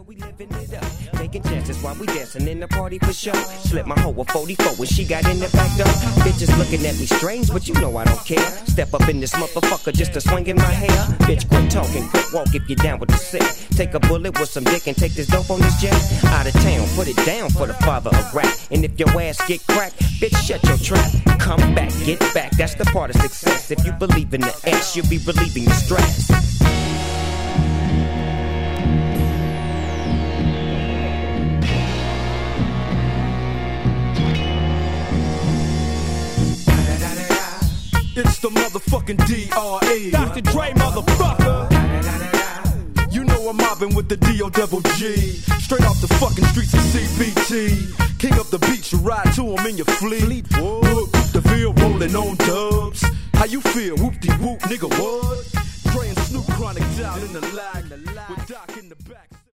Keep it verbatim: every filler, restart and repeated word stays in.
we living it up. Taking chances while we dancing in the party for sure. Slip my hoe a forty-four when she got in the back door. Bitches looking at me strange, but you know I don't care. Step up in this motherfucker just to swing in my hair. Bitch, quit talking, quit walk if you're down with the sick. Take a bullet with some dick and take this dope on this jet. Out of town, put it down for the father of rap. And if your ass get cracked, bitch, shut your trap. Come back, get back, that's the part of success. If you believe in the ass, you'll be relieving your stress. It's the motherfucking D R E Doctor Dre, motherfucker. You know I'm mobbing with the D O double G. Straight off the fucking streets of C B T. King up the beach, you ride to him in your fleet. Whoop, the Ville rolling on dubs. How you feel? Whoop-de-whoop, nigga, what? Dre and Snoop Chronic down in the lag. With Doc in the back.